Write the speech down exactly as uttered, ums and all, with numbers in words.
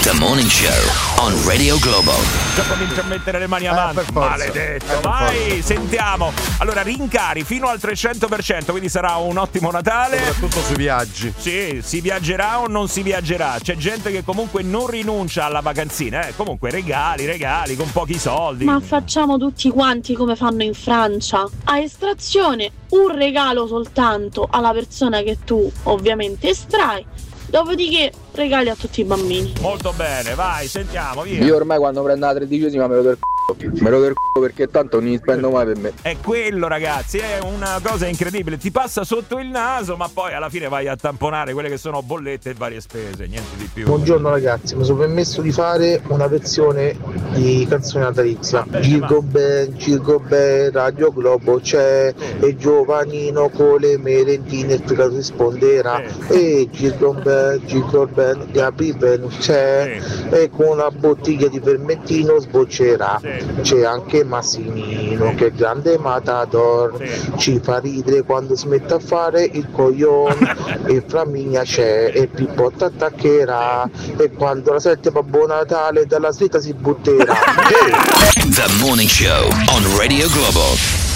The Morning Show on Radio Globo. Già comincia a mettere le mani avanti, eh, maledetto. eh, Vai, sentiamo. Allora, rincari fino al trecento per cento, quindi sarà un ottimo Natale. Soprattutto sui viaggi. Sì, si viaggerà o non si viaggerà? C'è gente che comunque non rinuncia alla vacanzina, eh? Comunque regali, regali, con pochi soldi. Ma facciamo tutti quanti come fanno in Francia. A estrazione, un regalo soltanto alla persona che tu ovviamente estrai. Dopodiché regali a tutti i bambini. Molto bene, vai, sentiamo, via. Io ormai quando prendo la tredicesima me lo do il c***o. Me lo do il c***o perché tanto non li spendo mai per me. È quello, ragazzi, è una cosa incredibile. Ti passa sotto il naso, ma poi alla fine vai a tamponare quelle che sono bollette e varie spese, niente di più. Buongiorno ragazzi, mi sono permesso di fare una versione di canzone natalizia. Girgo ben, girgo ben, Radio Globo c'è, e Giovanino con le merendine il figato risponderà. E girgo ben, girgo ben, Gabri ben c'è, e con una bottiglia di vermentino sboccerà. C'è anche Massimino che è grande matador, ci fa ridere quando si mette a fare il coglione. E Flaminia c'è e Pippo t'attaccherà, e quando la sette Babbo Natale dalla slitta si butterà. The Morning Show on Radio Globo.